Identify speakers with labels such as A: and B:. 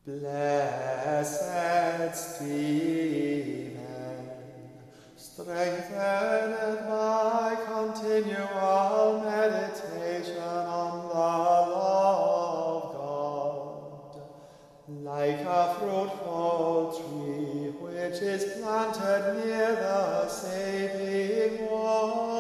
A: Blessed Stephen, strengthened by continual meditation on the law of God, like a fruitful tree which is planted near the saving water,